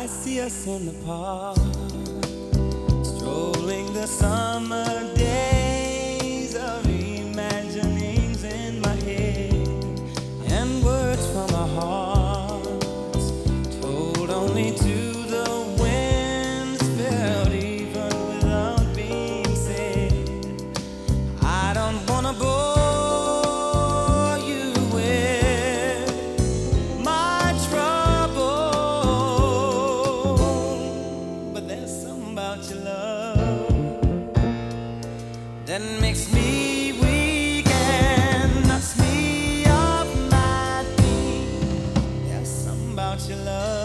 I see us in the park, strolling the summer days of imaginings in my head, and words from our hearts told only to the winds, felt even without being said. I don't wanna bore you with my trouble, but there's something about your love that makes me weak and knocks me off my feet. There's something about your love